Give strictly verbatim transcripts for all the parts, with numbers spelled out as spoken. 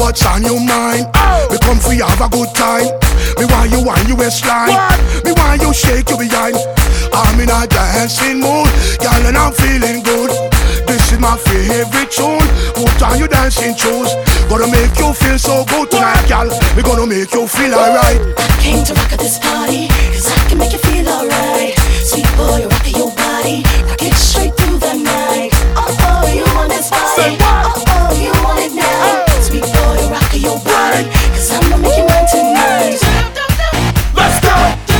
what's on your mind. Oh. We come for you have a good time. Me want you on your waistline. What? Me want you shake your behind. I'm in a dancing mood, girl, and I'm feeling good. This is my favorite tune. Put on your dancing shoes. Gonna make you feel so good tonight, girl. We gonna make you feel alright. I came to rock at this party, cause I can make you feel alright. Sweet boy, rock your body, rock it straight through the night. Oh oh, you want this body? Oh oh, you want it now? Hey. Sweet boy, rock your body, cause I'm gonna make you mine tonight. Let's go!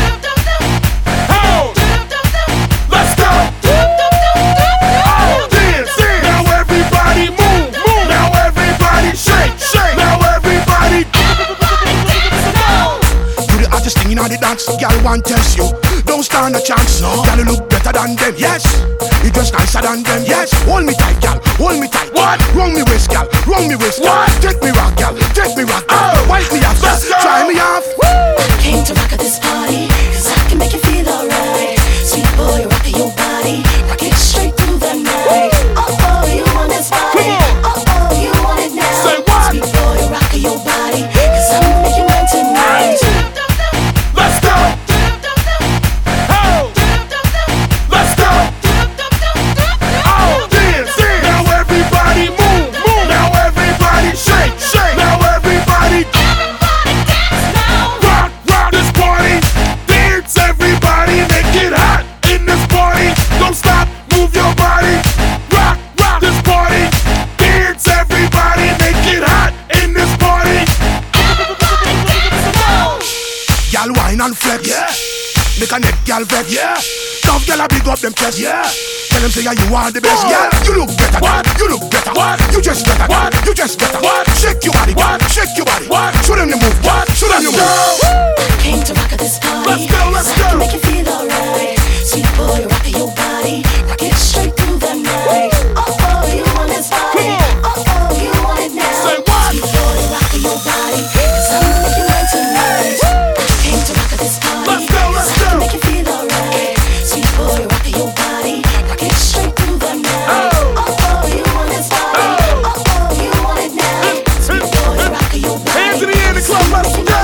Oh! Let's go! Oh, dance, dance! Now everybody move, move! Now everybody shake, shake! Now everybody do the hottest thing in all the dance, girl, want test you. Don't stand a chance, no. Girl, you look better than them, yes. You dress nicer than them, yes. Hold me tight, girl, hold me tight. What? Wrong me waist, girl, wrong me waist, girl. Take me rock, girl, take me rock, girl. Oh. Wipe me off, Let's go. try me off. I came to rock at this party, cause I can make you feel alright. Sweet boy, rock your body, rock it straight through the night. Oh oh, you want this body? Oh oh, you want it now? Say what? Sweet boy, rock your body, cause I'm gonna make you mine tonight. Let's go! Oh! Let's go! Oh, dance, dance! Now everybody move, move! Now everybody shake, shake! Now everybody rock, rock this party! Dance, everybody! Make it hot in this party! Don't stop, move your body! Rock, rock this party! Dance, everybody! Make it hot in this party! Girl, wine and flex, Yeah! make a neck, girl, vex. Yeah! Tough girl, I big up them chest. Yeah! Tell them say yeah, you are the best. What? Yeah, you look better. What? You look better. What? You just better. What? You just better. What? Shake your body. What? Shake your body. What? Show them you move. What? Show them you Let's move. go! I came to rock at this party, Let's go, let's cause I go. can make you feel alright. Sweet boy, rock your body, rock it straight through the night. Oh oh, you want this body? Oh oh, you want it now? Say what? Sweet boy, rock your body, cause I'm gonna make you mine tonight. I came to rock at this party, Let's go, let's cause I can go. make you feel alright. Sweet boy, rock your body, rock it straight through the night. Oh. Oh oh, you want this body? Oh. Oh oh, you want it now? Sweet boy, rock your body. Hands in the air in the club, let's go!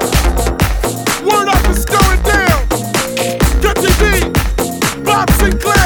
Word up, it's going down! Cut T V, Bob Sinclair!